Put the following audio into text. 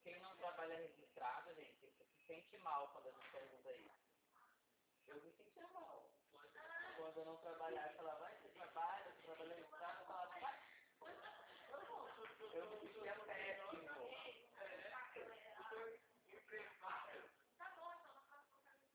Quem não trabalha registrado, gente, se sente mal quando a gente pergunta isso. Eu me sentia mal. Quando eu não trabalhar, eu falava,